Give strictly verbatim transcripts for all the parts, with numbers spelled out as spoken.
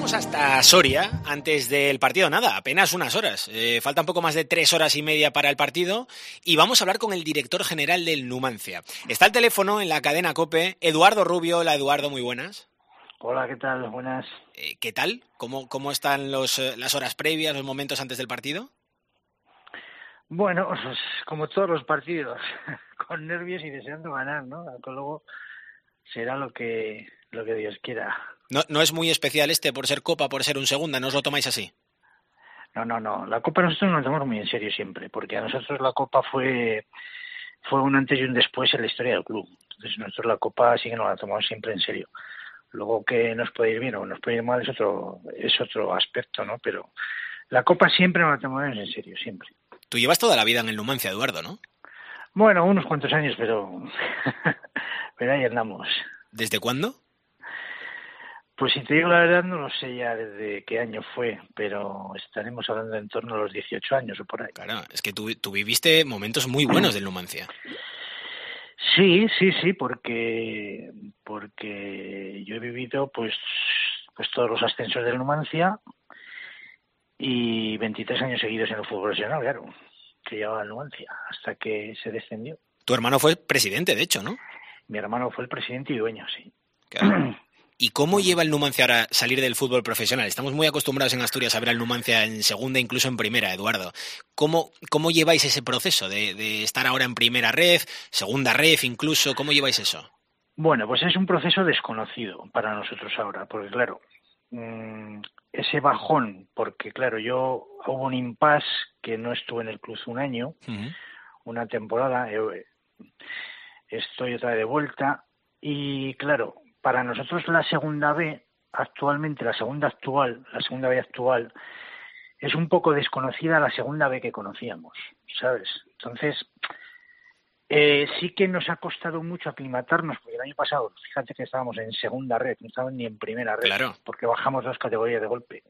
Viajamos hasta Soria antes del partido. Nada, apenas unas horas. Eh, falta un poco más de tres horas y media para el partido y vamos a hablar con el director general del Numancia. Está al teléfono en la cadena COPE, Eduardo Rubio. Hola, Eduardo, muy buenas. Hola, ¿qué tal? Buenas. Eh, ¿Qué tal? ¿Cómo, cómo están los, las horas previas, los momentos antes del partido? Bueno, pues como todos los partidos, con nervios y deseando ganar, ¿no? Luego será lo que lo que Dios quiera. No, no es muy especial este por ser Copa, por ser un segunda, ¿no os lo tomáis así? No, no, no. La Copa nosotros nos la tomamos muy en serio siempre, porque a nosotros la Copa fue fue un antes y un después en la historia del club. Entonces nosotros la Copa sí que nos la tomamos siempre en serio. Luego que nos puede ir bien o nos puede ir mal es otro es otro aspecto, ¿no? Pero la Copa siempre nos la tomamos en serio, siempre. Tú llevas toda la vida en el Numancia, Eduardo, ¿no? Bueno, unos cuantos años, pero pero ahí andamos. ¿Desde cuándo? Pues si te digo la verdad, no lo sé ya desde qué año fue, pero estaremos hablando en torno a los dieciocho años o por ahí. Claro, es que tú, tú viviste momentos muy buenos del Numancia. Sí, sí, sí, porque porque yo he vivido pues pues todos los ascensos del Numancia y veintitrés años seguidos en el fútbol profesional, claro, que llevaba el Numancia hasta que se descendió. Tu hermano fue presidente, de hecho, ¿no? Mi hermano fue el presidente y dueño, sí. Claro. ¿Y cómo lleva el Numancia ahora salir del fútbol profesional? Estamos muy acostumbrados en Asturias a ver al Numancia en segunda, incluso en primera, Eduardo. ¿Cómo, cómo lleváis ese proceso de, de estar ahora en primera red, segunda red incluso? ¿Cómo lleváis eso? Bueno, pues es un proceso desconocido para nosotros ahora, porque claro, mmm, ese bajón, porque claro, yo hubo un impasse que no estuve en el club un año, uh-huh. una temporada, eh, estoy otra vez de vuelta y claro, para nosotros la segunda B, actualmente la segunda actual, la segunda B actual, es un poco desconocida a la segunda B que conocíamos, ¿sabes? Entonces, eh, sí que nos ha costado mucho aclimatarnos, porque el año pasado, fíjate que estábamos en segunda red, no estábamos ni en primera red, claro. Porque bajamos dos categorías de golpe.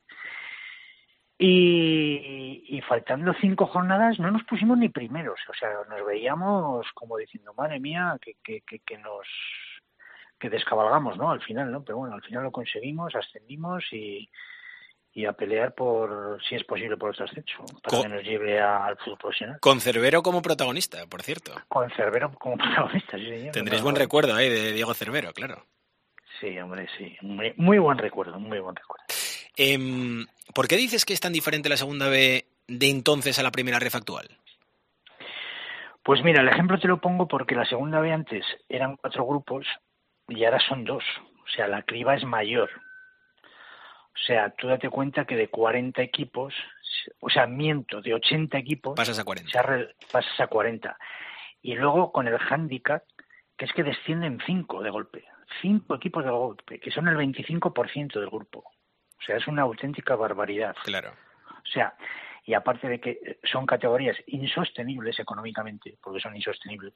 Y, y faltando cinco jornadas no nos pusimos ni primeros, o sea, nos veíamos como diciendo, madre mía, que, que, que, que nos... que descabalgamos, ¿no? Al final, ¿no? Pero bueno, al final lo conseguimos, ascendimos y, y a pelear por, si es posible, por otro ascenso, para con, que nos lleve a, al fútbol profesional. Con Cervero como protagonista, por cierto. Con Cervero como protagonista, sí, señor. Tendréis buen recuerdo, ¿eh? De Diego Cervero, claro. Sí, hombre, sí. Muy, muy buen recuerdo, muy buen recuerdo. Eh, ¿Por qué dices que es tan diferente la segunda B de entonces a la primera ref actual? Pues mira, el ejemplo te lo pongo porque la segunda B antes eran cuatro grupos y ahora son dos, o sea, la criba es mayor. O sea, tú date cuenta que de cuarenta equipos, o sea, miento, de ochenta equipos... Pasas a cuarenta. Se re, pasas a cuarenta. Y luego con el hándicap, que es que descienden cinco de golpe. Cinco equipos de golpe, que son el veinticinco por ciento del grupo. O sea, es una auténtica barbaridad. Claro. O sea, y aparte de que son categorías insostenibles económicamente, porque son insostenibles,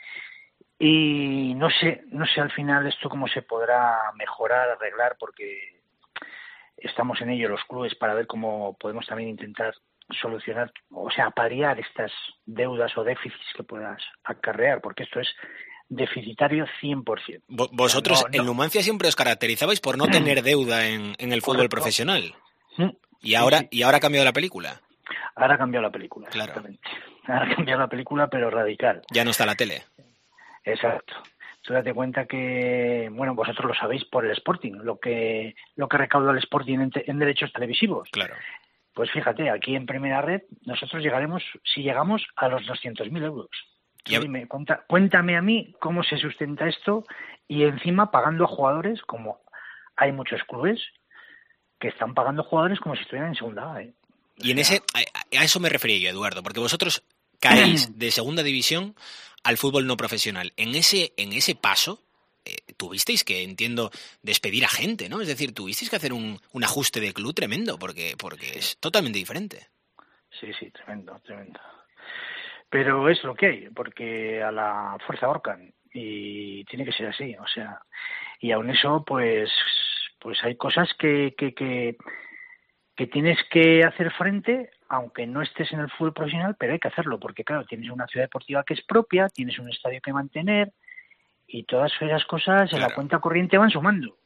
y no sé, no sé al final esto cómo se podrá mejorar, arreglar, porque estamos en ello los clubes para ver cómo podemos también intentar solucionar, o sea, paliar estas deudas o déficits que puedas acarrear, porque esto es deficitario cien por ciento. Vosotros, no, no. en Numancia siempre os caracterizabais por no tener deuda en, en el fútbol Correcto. profesional. ¿Mm? Y ahora, sí, sí. y ahora ha cambiado la película. Ahora ha cambiado la película, claro. exactamente. Ahora ha cambiado la película, pero radical. Ya no está la tele. Exacto. Tú date cuenta que, bueno, vosotros lo sabéis por el Sporting, lo que lo que recauda el Sporting en, te, en derechos televisivos. Claro. Pues fíjate, aquí en Primera Red nosotros llegaremos, si llegamos, a los doscientos mil euros. Tú dime, cuenta, cuéntame a mí cómo se sustenta esto y encima pagando a jugadores, como hay muchos clubes que están pagando jugadores como si estuvieran en segunda A, ¿eh? O y en sea, ese, a, a eso me refería yo, Eduardo, porque vosotros caéis de segunda división al fútbol no profesional. En ese, en ese paso eh, tuvisteis que, entiendo, despedir a gente, ¿no? Es decir, tuvisteis que hacer un, un ajuste de club tremendo, porque, porque es totalmente diferente. Sí, sí, tremendo, tremendo. Pero es lo que hay, porque a la fuerza ahorcan y tiene que ser así, o sea, y aun eso, pues, pues hay cosas que, que, que, que tienes que hacer frente, aunque no estés en el fútbol profesional, pero hay que hacerlo, porque claro, tienes una ciudad deportiva que es propia, tienes un estadio que mantener y todas esas cosas claro. en la cuenta corriente van sumando.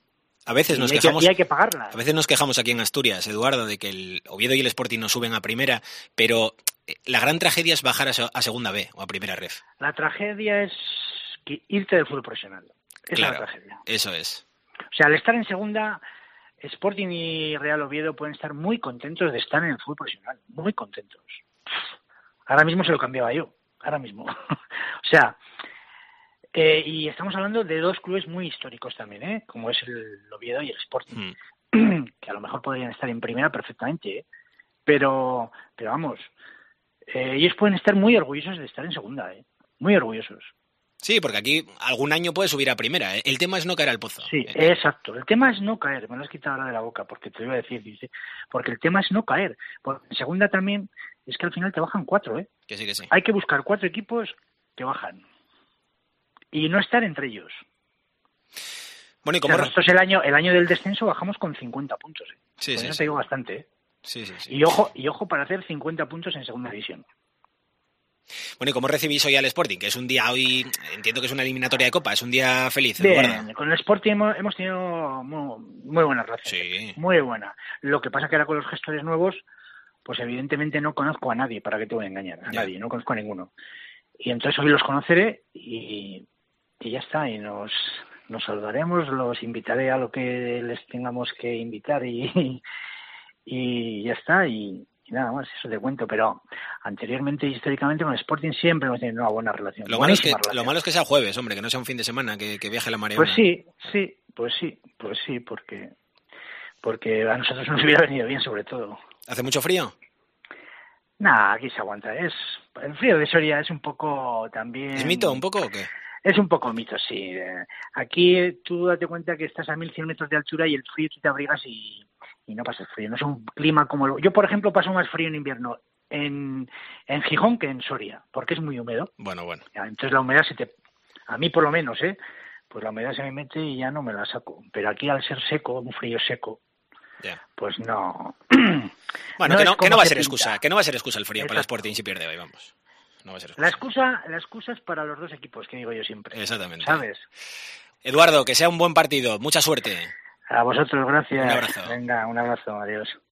A veces nos y hay quejamos que, y hay que pagarlas. A veces nos quejamos aquí en Asturias, Eduardo, de que el Oviedo y el Sporting no suben a primera, pero la gran tragedia es bajar a, a segunda B o a primera ref. La tragedia es irte del fútbol profesional. Esa claro, es la tragedia. Eso es. O sea, al estar en segunda, Sporting y Real Oviedo pueden estar muy contentos de estar en el fútbol profesional, muy contentos. Ahora mismo se lo cambiaba yo, ahora mismo. O sea, eh, y estamos hablando de dos clubes muy históricos también, ¿eh? Como es el Oviedo y el Sporting, hmm. que a lo mejor podrían estar en primera perfectamente, ¿eh? pero, pero vamos, eh, ellos pueden estar muy orgullosos de estar en segunda, ¿eh? Muy orgullosos. Sí, porque aquí algún año puede subir a primera, ¿eh? El tema es no caer al pozo. Sí, ¿eh? Exacto. El tema es no caer. Me lo has quitado ahora de la boca porque te lo iba a decir, dice. Porque el tema es no caer. Porque en segunda también es que al final te bajan cuatro, ¿eh? Que sí, que sí. Hay que buscar cuatro equipos que bajan. Y no estar entre ellos. Bueno, ¿y cómo? O sea, nosotros el año, el año del descenso bajamos con cincuenta puntos, ¿eh? Sí, sí, eso sí. te digo bastante, ¿eh? Sí, sí, sí. Y ojo, y ojo para hacer cincuenta puntos en segunda división. Bueno, ¿y cómo recibís hoy al Sporting? Que es un día hoy, entiendo que es una eliminatoria de Copa, es un día feliz, Bien, Eduardo. con el Sporting hemos, hemos tenido muy, muy buena relación. Sí. Muy buena. Lo que pasa que ahora con los gestores nuevos, pues evidentemente no conozco a nadie, para que te voy a engañar, a ya. nadie, no conozco a ninguno. Y entonces hoy los conoceré y, y ya está, y nos, nos saludaremos, los invitaré a lo que les tengamos que invitar y, y ya está, y... Y nada más, eso te cuento, pero anteriormente, históricamente, con el Sporting siempre hemos tenido una buena relación. Lo malo, es que, relación. lo malo es que sea jueves, hombre, que no sea un fin de semana, que, que viaje la marea. Pues sí, sí, pues sí, pues sí, porque, porque a nosotros nos hubiera venido bien, sobre todo. ¿Hace mucho frío? Nada, aquí se aguanta. Es el frío de Soria es un poco también... ¿Es mito un poco o qué? Es un poco mito, sí. Aquí tú date cuenta que estás a mil cien metros de altura y el frío tú te abrigas y... y no pasa frío, no es un clima como... El... Yo, por ejemplo, paso más frío en invierno en, en Gijón que en Soria, porque es muy húmedo. Bueno, bueno. Entonces la humedad se te... A mí por lo menos, ¿eh? Pues la humedad se me mete y ya no me la saco. Pero aquí al ser seco, un frío seco, yeah. pues no... Bueno, no que, no, que no va a ser pinta. excusa, que no va a ser excusa el frío Exacto. para el Sporting si pierde hoy, vamos. No va a ser excusa. La excusa, la excusa es para los dos equipos, que digo yo siempre. Exactamente. ¿Sabes? Eduardo, que sea un buen partido. Mucha suerte. A vosotros, gracias. Un abrazo. Venga, un abrazo, adiós.